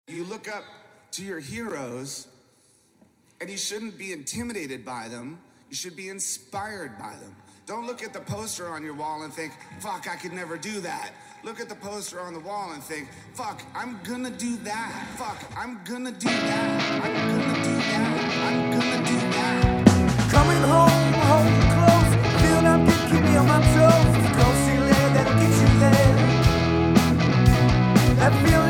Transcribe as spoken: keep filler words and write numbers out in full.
You look up to your heroes, and you shouldn't be intimidated by them. You should be inspired by them. Don't look at the poster on your wall and think, fuck, I could never do that. Look at the poster on the wall and think, fuck, I'm gonna do that. Fuck, I'm gonna do that. I'm gonna do that. I'm gonna do that. Coming home, home close. Feeling I'm good, keep me on my toes. Close your leg, that'll get you there. That feeling